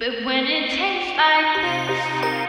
But when it tastes like this,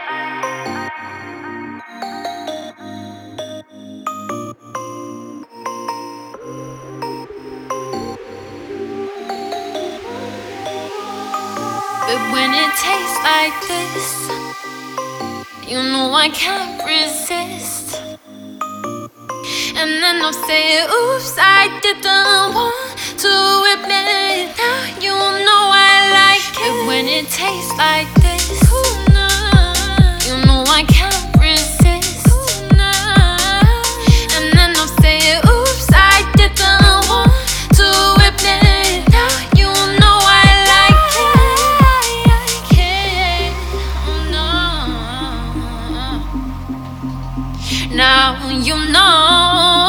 but when it tastes like this, you know I can't resist. And then I'll say, oops, I didn't want to admit. Now you know I like it. But when it tastes like this, you know I can't resist. And then I'll say, oops, I didn't want to admit. Now you know I like it. Oh no. Now you know.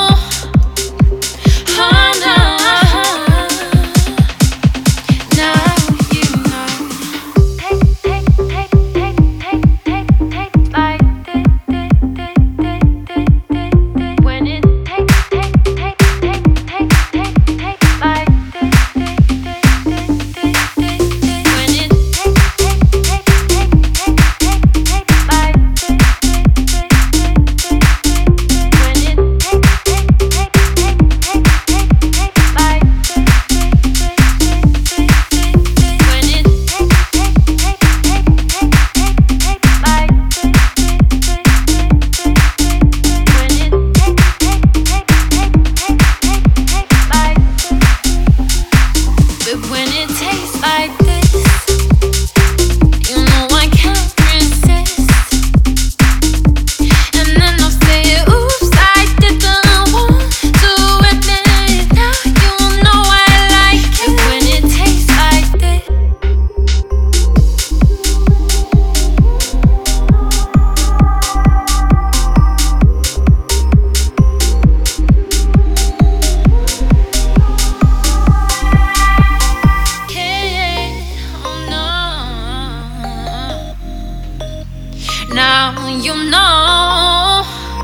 Now you know,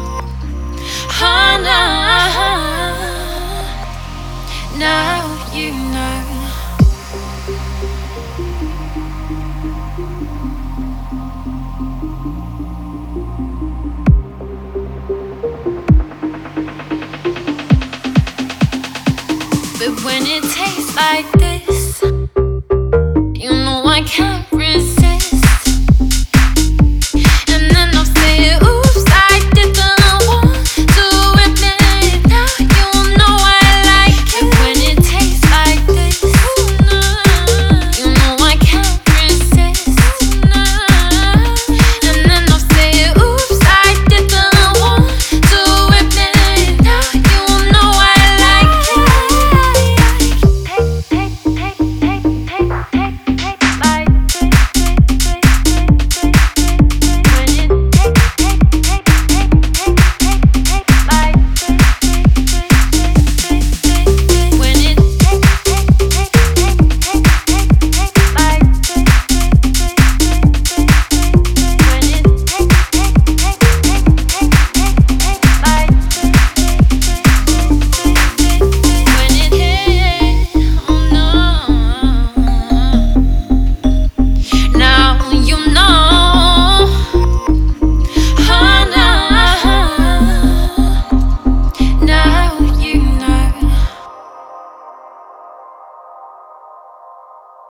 oh no. Now you know. But when it tastes like this, you know I can't